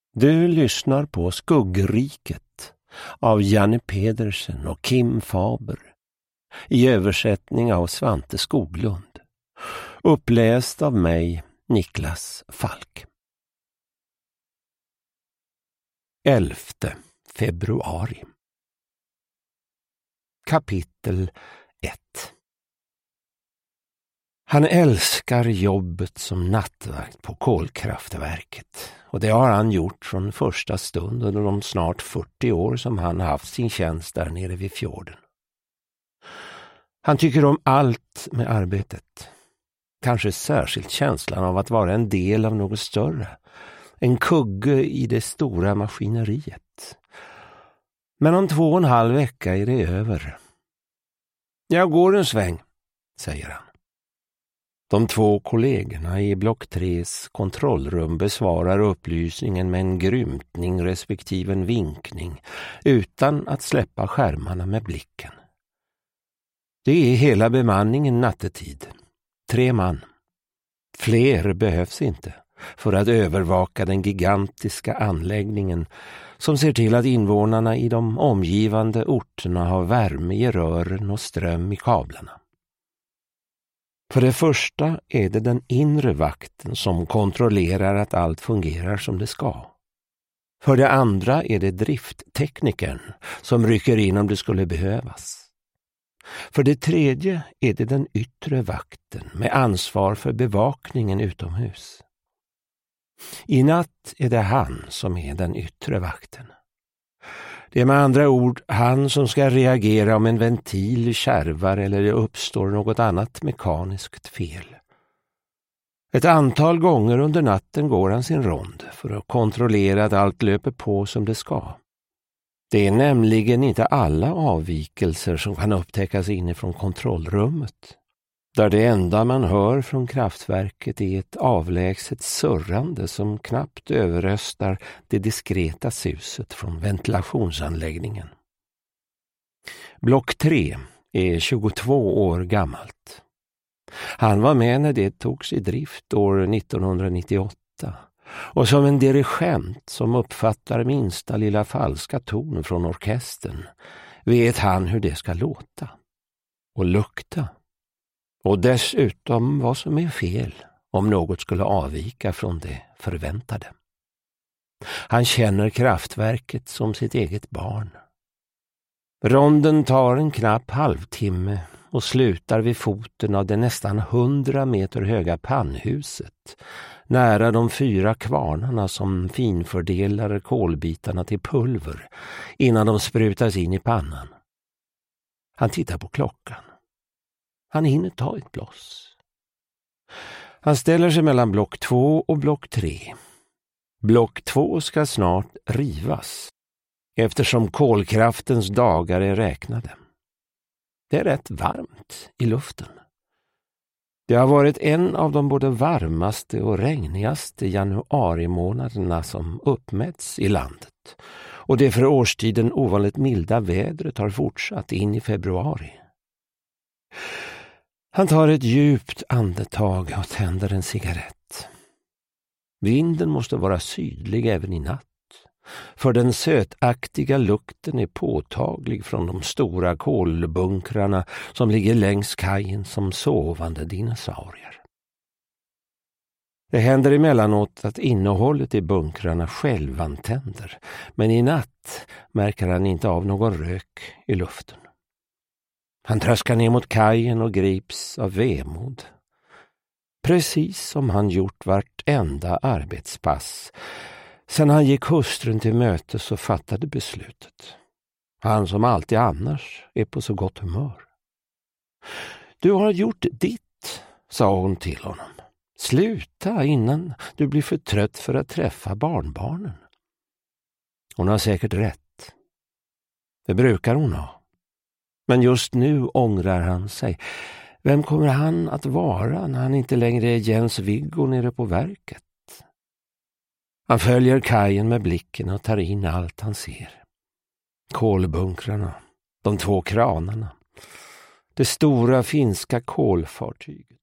Du lyssnar på Skuggriket av Janne Pedersen och Kim Faber i översättning av Svante Skoglund. Uppläst av mig, Niklas Falk. 11 februari. Kapitel 1. Han älskar jobbet som nattvakt på kolkraftverket, och det har han gjort från första stund under de snart 40 år som han haft sin tjänst där nere vid fjorden. Han tycker om allt med arbetet, kanske särskilt känslan av att vara en del av något större, en kugge i det stora maskineriet. Men om 2,5 veckor är det över. Jag går en sväng, säger han. De 2 kollegorna i block 3s kontrollrum besvarar upplysningen med en grymtning respektive en vinkning utan att släppa skärmarna med blicken. Det är hela bemanningen nattetid. 3 man. Fler behövs inte för att övervaka den gigantiska anläggningen som ser till att invånarna i de omgivande orterna har värme i rören och ström i kablarna. För det första är det den inre vakten som kontrollerar att allt fungerar som det ska. För det andra är det driftteknikern som rycker in om det skulle behövas. För det tredje är det den yttre vakten med ansvar för bevakningen utomhus. I natt är det han som är den yttre vakten. Det är med andra ord han som ska reagera om en ventil kärvar eller det uppstår något annat mekaniskt fel. Ett antal gånger under natten går han sin rond för att kontrollera att allt löper på som det ska. Det är nämligen inte alla avvikelser som kan upptäckas inifrån kontrollrummet, där det enda man hör från kraftverket är ett avlägset surrande som knappt överröstar det diskreta suset från ventilationsanläggningen. Block 3 är 22 år gammalt. Han var med när det togs i drift år 1998, och som en dirigent som uppfattar minsta lilla falska ton från orkestern vet han hur det ska låta och lukta. Och dessutom vad som är fel om något skulle avvika från det förväntade. Han känner kraftverket som sitt eget barn. Ronden tar en knapp halvtimme och slutar vid foten av det nästan 100 meter höga pannhuset, nära de 4 kvarnarna som finfördelar kolbitarna till pulver innan de sprutas in i pannan. Han tittar på klockan. Han hinner ta ett bloss. Han ställer sig mellan block 2 och block 3. Block 2 ska snart rivas, eftersom kolkraftens dagar är räknade. Det är rätt varmt i luften. Det har varit en av de både varmaste och regnigaste januarimånaderna som uppmätts i landet, och det för årstiden ovanligt milda vädret har fortsatt in i februari. Han tar ett djupt andetag och tänder en cigarett. Vinden måste vara sydlig även i natt, för den sötaktiga lukten är påtaglig från de stora kolbunkrarna som ligger längs kajen som sovande dinosaurier. Det händer emellanåt att innehållet i bunkrarna självantänder, men i natt märker han inte av någon rök i luften. Han tröskar ner mot kajen och grips av vemod. Precis som han gjort vartenda arbetspass sen han gick hustrun till mötes och fattade beslutet. Han som alltid annars är på så gott humör. Du har gjort ditt, sa hon till honom. Sluta innan du blir för trött för att träffa barnbarnen. Hon har säkert rätt. Det brukar hon ha. Men just nu ångrar han sig. Vem kommer han att vara när han inte längre är Jens Viggo nere på verket? Han följer kajen med blicken och tar in allt han ser. Kolbunkrarna, de 2 kranarna, det stora finska kolfartyget.